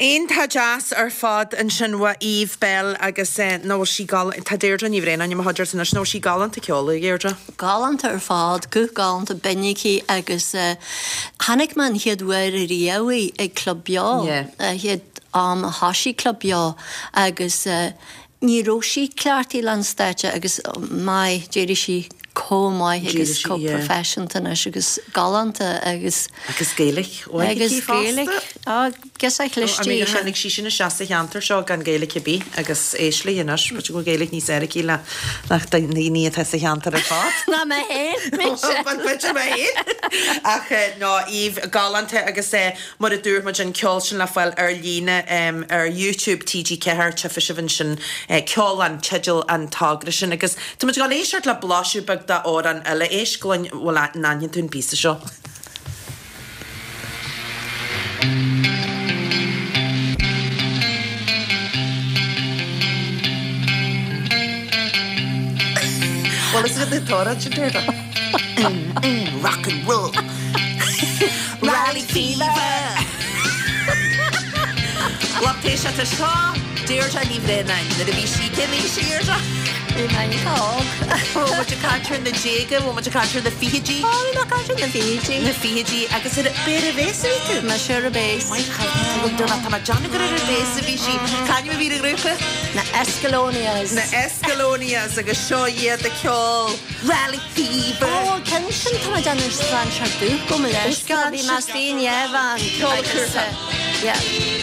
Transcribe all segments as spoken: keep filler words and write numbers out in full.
Ein tá jazz ar fad an sinwa Eve Bell agus nó sí gal tá déirdre ní bhréna ní haidir san nó sí galant a ceola géirdre. Galant ar fad, go galant a bennicí agus hanig man hiad weir a riawi ag club beo. Hiad am a hasí club beo agus ní rósí clartí landsteite agus mai déidir sí co-mai agus co-profession agus galanta agus agus Gaelic agus Gaelic a gus a chlistí sinnig sí sinna seasta cheantar seo gan Gaelic a bí agus éisli inas but go Gaelic níos eric í le nach ní ní a cheantar a fád na me hé ach nó Eve galanta agus é mar a dúr mar an ceol sin le fáil ar lína ar YouTube T G Cehar te fi sin sin ceol an chedul an tágra sin agus tu mu gan éisiart le blasú bag da oran eile éis gláin bhfuil náin tún písa seo. Well, is it the Torah to do that? Rock and roll. Rally fever. Laptéis at a shaw. Deirta ní bhrénain, na a bhí sí cinní siirta. Bhí main cág. Bhfuil muid a cantar na déige, bhfuil muid a cantar na Fiji. Ó, bhí na cantar na Fiji. Na Fiji, agus ar béir a bhés a tú. Na siúr a bhés. Mai chaithú duna tá John gur ar a bhés a bhí sí. Cainne bhí a grúpa? Na Escalonias. Na Escalonias agus seo iad a ceol. Rally fever. Ó, cyn sin tá John ar Slan Siartú. Go me leis. Bhí mas dyn Evan. Ceol curta. Yeah.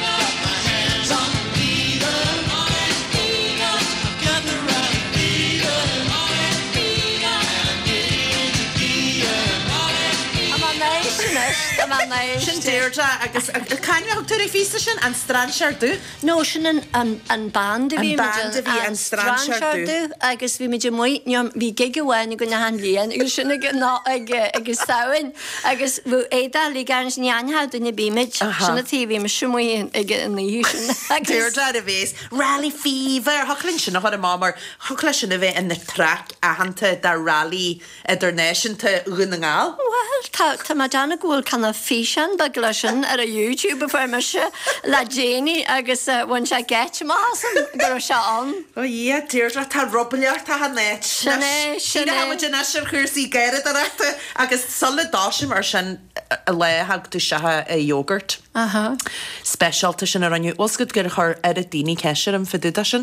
Sin déirte agus caiine tuair físta sin an Strand Siartú? No, sin an band a bhí an Strand Siartú agus bhí meidir muoi bhí giga bhhain go na han líon agus sinna agus saoin agus bhú éda lí gan sin neanthad na bíimiid sinna tí bhí me simuoin ag an níú sin. Déirte a bhés Rally fever Thoclann sin nach a mámar thocla sin a bheith in na track a hananta de rally idirnéisinta rinne ngáil? Well, tá má deanna ghúil canna físan bag lei sin ar a YouTube a bfuir me se le Janie agus bhain se geit másan gur se an. Ó dhé, Deirdre tá robbaileart tá ha net. Sinné, sinné. Sína hamuid na sin chuirsaí gairid arachta agus solidáisi mar sin a le hagtú sethe a yogurt. Aha. Specialta sin ar aniu osgad gur chur ar a daoine ceisiir an fiúda sin.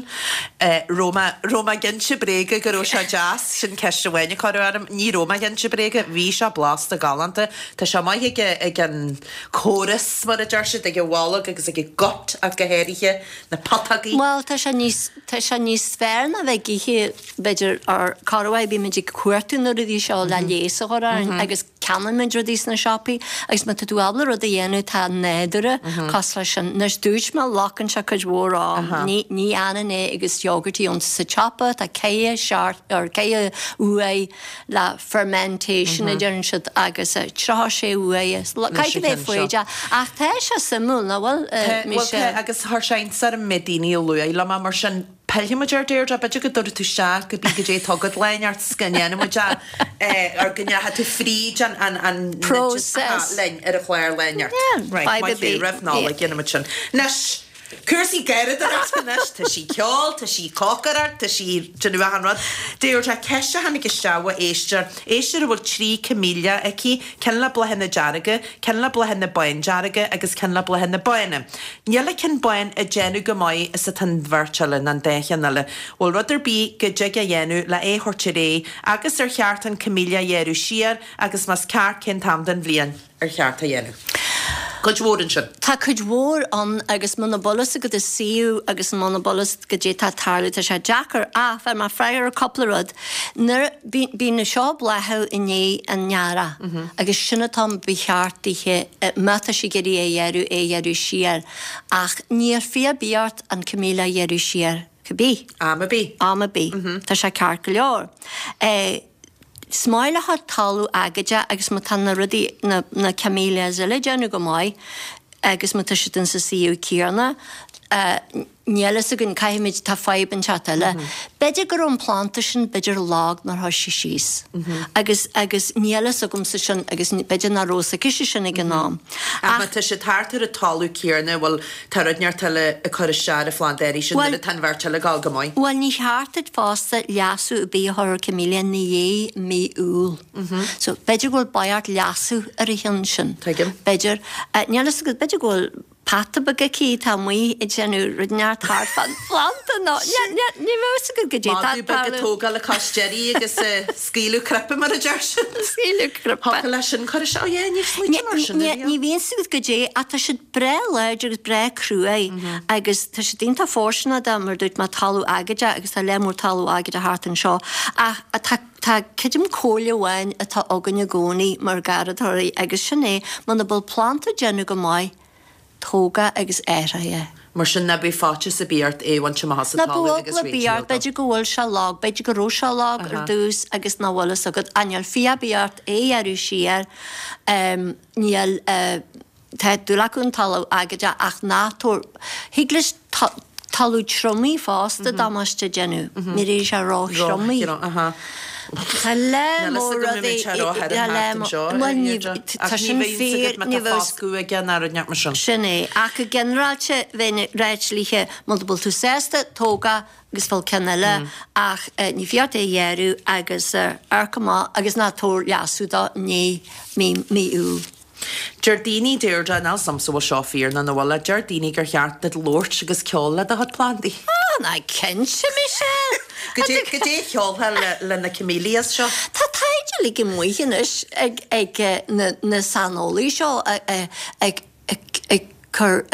Roma Roma ginse bréige gur ó se jazz sin ceiste bhaine choú arm ní Roma ginse bréige bhí se blasta galanta tá se mai ag an chóras mar a deirse ag bhála agus ag got a gohéirithe na patagaí. Well, tá se níos tá se níos sférna bheith gihé beidir ar carhaid bí meidir cuairtú nó a dí seo le léasa chora agus canan meidir dís na shoppi agus me tú abla rud a dhéanú tá nédere cos lei sin nes dúis me lachan se chud mhórá ní ní anna né agus yogurtí ón sa choppa tá céie seart ar céie ua le fermentation a dearan siad agus trá sé ua caiice bheith foiide ach tá se simú na bhfuil agus th sein sa a medíní luí le mar sin Pelhimager Deirdre, but you could do it to Shaq, could be J Tugget Lanyard Skinyan, and which are going to have to free and and process len at a flare lanyard. Yeah, right, my favorite knowledge, you know, much. Nash. Cursi geirad ar aspanis, tá sí ceol, tá sí cócarar, tá sí dynnu a hanrad. Deirdre ceiste hannig isteawa éistir. Éistir a bhfuil trí camília aici, cen le blahen na jarige, cen le blahen na bain jarige, agus cen le blahen na baine. Niela cen bain a genu go mai is a tan dvertile nan deichan nile. Wel rudder bí go jig a genu le é hortiré, agus ar cheart an camília jeru siar, agus mas car cin tamdan bblian ar cheart a genu. Could you warn shit? Tá could war on agus monobolus go the siu agus monobolus go je tá tarlu tá sé jacker a fer ma freier a couple rod ner bí na shop le how in é an nyara agus sinna tom behartige mata si gedi é jeru é jeru siar ach níor fia biart an Camilla jeru siar could Ama bí Ama bí tá sé car leor eh Smaile hat talú agaide agus má tanna rudí na, na Camilla zile deanú go mai agus má tuisitin sa síú cíarna Nielas a gon caiimiid tá feiban chatile. Beidir gur an planta sin beidir lag nar thoisi síos. Agus agus nielas a gom sa sin agus beidir na rosa ciisi sin ag an nám. Ach tá sé tartar a talú cíarna bhfuil tarnear tile a chuir sear a flandéirí sin le tanhhar tile gal gomáin. Well ní háartid fásta leasú a bíthir cemília na dhé mí úl. So beidir ghfuil baiart leasú ar a hin sin. Beidir nielas a go beidir ghfuil Pata baga cí tá mui i genú rudneart thar fan planta no. Ní bhs go go dé Má baga tóga le costéirí agus scíú crepa mar a dearsin. Scíú crepa. Lei sin chuir se é ní smuoine. Ní bhíon sigad go dé a tá siad bre leid agus bre cruúé agus tá sé dínta fórsanna da mar dúirt má talú agaide agus tá lemúr talú agaide hart an seo. A tá Tá cidim cóla bhain atá agan na gcónaí mar garadthirí agus sinné man na bol planta genú go maiid tóga agus éire. Mar sin na bí fáte sa bíart éhain sem hasasa Na bhfuil le bíart beidir go bhfuil se lag, beidir go ró se lag ar dús agus na bhla agad aineal fia bíart é arú siar níl tá dúlaún talú agaide ach nátó higlis talú tromí fásta dámaiste genú. Ní rééis se rá tromí. Tá le mór tá sin fér ní bhsú a gceannar neap mar sin. Sinné ach go generalte bhéine réitlíthe multiple tú sésta tóga agus fáil cenile ach ní fiart é dhéirú agus arcamá agus nátóir leasúda ní mí ú. Jardini deirda ná samsa bhil seo fír na bhla Jardini gur cheart na lórt agus ceola a hat plandaí. Ah, na cin se mi sé. Go dé cheoltha le na Camílias seo? Tá taide le go muochanis ag na sanolaí seo ag chur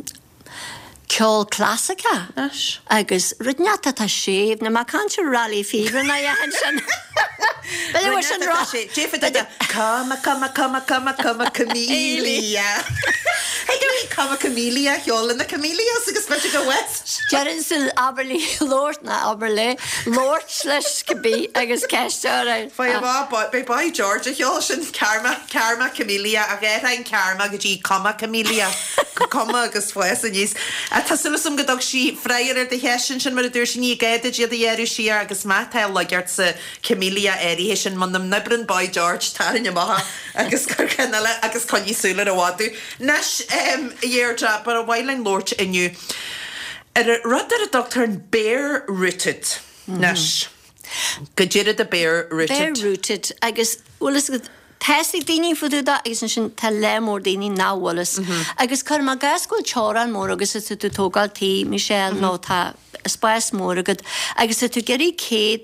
ceol clásica agus rudneata tá séomh na má canse rally fíre na dhéan sin. Beidir sin rá sé Défa cama cama cama cama cama Camília. Heidir cama Camília cheola na Camílias agus beidir go West. Jeann sil Aberlí Lord na Aberlé Lord leis go bí agus ceiste Fa bh be ba George a cheol sin Karma Karma Camília a réir ein Karma go dtí cama Camília cuma agus fues a níos. A tá sulasum godog sí freiir ar de hesin sin mar a dúir sin ní gaide iad a dhéirú siar agus má tá legeart sa Camília éí hé sin man nam nibrin ba George tarin maha agus gur cennile agus coní súla a bháú. Nes dhéirte bar a bhhailin Lord inniu. Er rud ar a doctor an bear rooted. Nes. Go dtíad a bear rooted. Bear rooted agus ulas Tesi daoine fuú da agus sin tá le mór daoine náhlas. Agus chu má gascúil teran mór agus is tú tógáil tí Michelle nó tá spáis mór agad agus tú geirí céad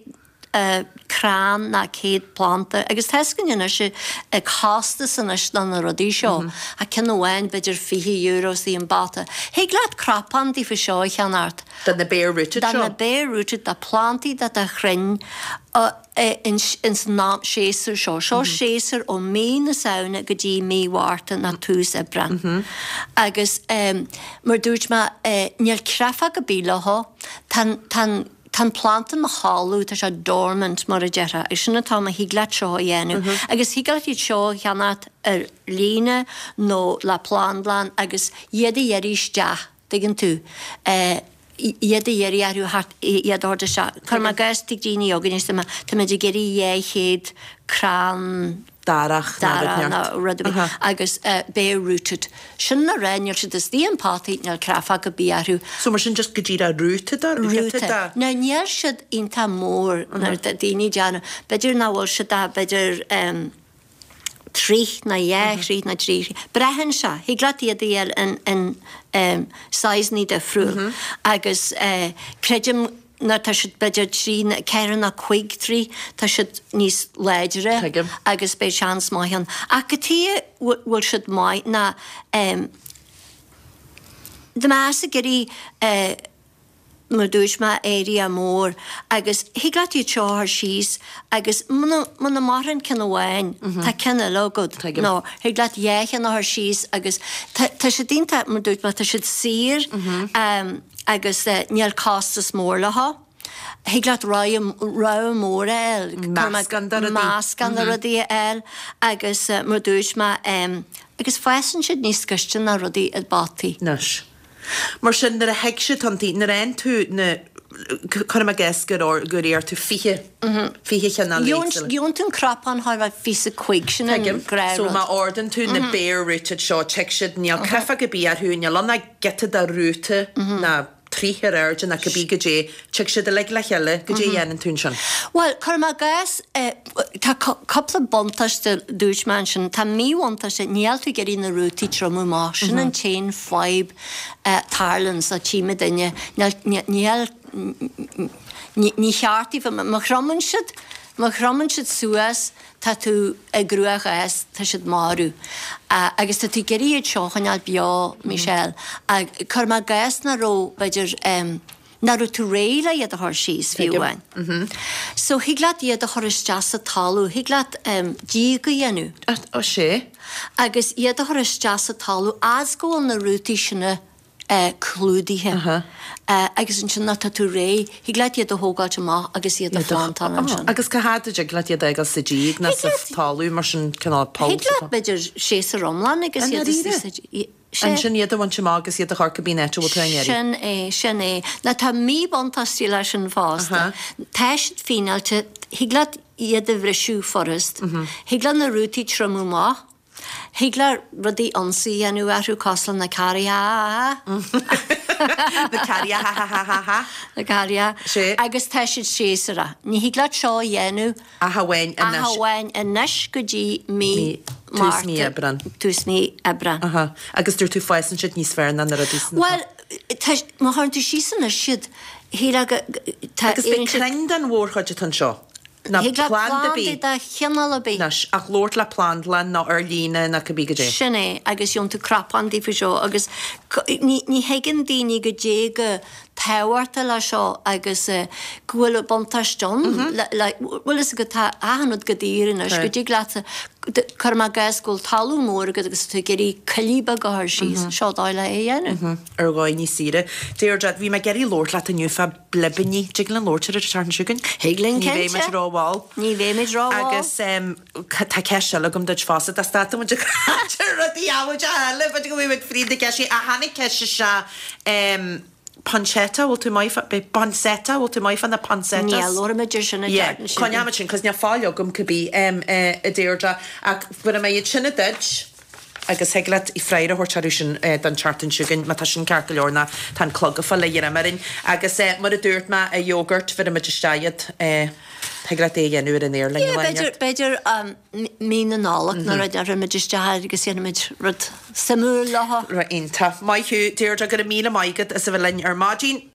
crán na céad planta agus teiscinne se ag chásta san na rodí seo a cin bhhain beidir fihi euros í an bata. Hé leat crapan dí fi seo cheanart. Dan na bear rooted Dan na bear rooted da planti dat a chrinn in ná séar seo seo séar ó mí na saona go dtí míhharta na tús a brenn. Agus mar dúirt me níl crefa go bíleá tan Tan plantan a háú tá se dormant mar a dearra, is sinna tá a híglaat seo dhéanú. Agus híglaat í seo cheanat ar líne nó le plánblan agus iad a dhéirí deach digan tú. Iad a dhéirí arú iad orda se. Chur má gas tí díine ogan tá meidir géirí dhé chéad crán Darach na rudabí agus bear rooted. Sin na réinir si is dtíon pátaí neal crefa go bíarú. So mar sin just go dtíad a rúta rúta. Na níor siad ionta mór nar daoine deanna. Beidir ná bhfuil siad a beidir trí na dhé trí na trí. Brehan se, hí glatí a dhéal in saisní de friúil. Agus creidim na tá siad beidir trí cean na chuig trí tá siad níos léidere agus bé seans maian. A go tí bhfuil siad mai na de measa gurí mar dúis me éí a mór agus higlatí teothar síos agus muna marin cin bhhain tá cinna logad nó higlaat dhéchan th síos agus tá sé dínta mar dúirt me tá siad sír agus níl cástas mór letha. Higlaat ra mór eil más gan a rudí eil agus mar dúis me agus fesan siad níos scuiste na rudí a batí. Nes. Mar sin na a heigse tantí na ein tú na chuna a gesgur ó gur ar tú fihe fihe cheanna Jóntún crapán ha bh fi a chuig sin gra. So má ordan tú na Bear Richard seo checksid níall cefa go bí ar hún lena gette a rúte na tríhir airde na go bí go dé check si de le le cheile go dé dhéanaan tún sin. Well, chu má gas tá coppla bontas de dúisman sin tá míhaanta sé níall tú geí na rútaí tromú má sin an chain five Tarlands a tíime daine níall ní cheartí má chroman siid má chroman siid suas tá tú ag grúach as tá siad marú. Agus tá tú geiríad seo chuineal beá Michelle ag chur má gas na ró beidir na ru tú réile iad a thir síos fiúhain. So higlaat iad a thuris deas a talú, higlaat dí go dhéanú. Ó sé? Agus iad a thuris deas a talú as go na rútaí sinna clúdaithe. Agus an sin na tú ré, hí gleit iad a hógáilte má agus iad a fántá sin. Agus caháide ag gleit iad agus sa díag na sa talú mar sin canál pá. Hí gleit beidir sé a romlan agus iad An sin iad a bhaint sem agus iad a char go bí net bhil trein. Sin é, sin é. Na tá mí bontasí lei sin fásta. Teist fínalte, hí gleit iad a bhrisú forest, hí gleit na rútaí tromú má, higlar rudí ansaí anú arú coslan na caria. Na caria ha ha ha ha ha. Na caria. Agus teisiid séasara. Ní higlar seo dhéanú a hahain a hahain a nes go dtí mí tús mí ebran. Tús mí ebran. Agus dúir tú fáisan siad níos fearna na rudí. Well, má háin tú sísan a siad hí aga... Agus bé crein den mhórchaide tan seo. Na plán de bí chinala bí ach lórt le plán le na ar lína na go bí go dé. Sinné agus jón tú crapán dí fi seo agus ní heigen daoine go dé go táhairta le seo agus gohfuil bontastion bhfuil is go ahanad go dtíirin go dtí glata chur má gascúil talú mór agus tú geirí calíba gothir síos seo dáile é dhéanú. Ar gáin ní sire. Déirdead bhí me geirí lórt le a nniufa blebaní teaglan lóirtear ar tarn siúgan. Héglinn Ní bhéh rá bháil. Ní bhéh méid rá agus tá ceise le gom deit fása a sta mu rudí áhaid eile, bud go bhfuh fríd ceisi a hanig ceise se pancetta bhil tú maifa be pancetta bhil tú maifa na pancetta. Ní lóra meidir sinna deartan sin. Coinneama sin cos ne fáile gom go bí a déirde ach bud mé iad sinna deit agus heglaat i freire hortarú sin den chartan siúgan má tá sin cearca leorna tá clogga le dhéana marin agus mar a dúirt me a yoghurt fi a meidirstaiad heglaat é dhéanú ar an éir le beidir mí na nálach na raid ar meidirsteid agus dhéanaid rud samú letha. Ra inta. Maithú déirde gur a míle maigad a sa bh lein ar mádín